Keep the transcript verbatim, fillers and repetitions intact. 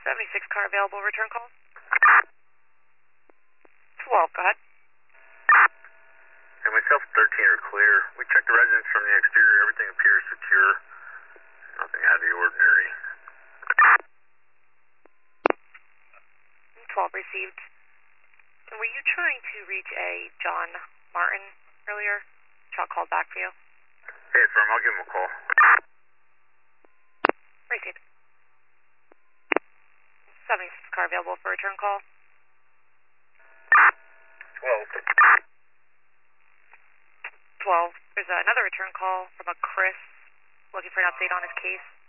seventy-six car available, return call. twelve, go ahead. And myself, thirteen are clear. We checked the residence from the exterior. Everything appears secure. Nothing out of the ordinary. twelve received. And were you trying to reach a John Martin earlier? Chuck called back for you. Hey, firm, I'll give him a call. Received. seventy-six car available for return call. twelve. twelve. There's another return call from a Chris looking for an update on his case.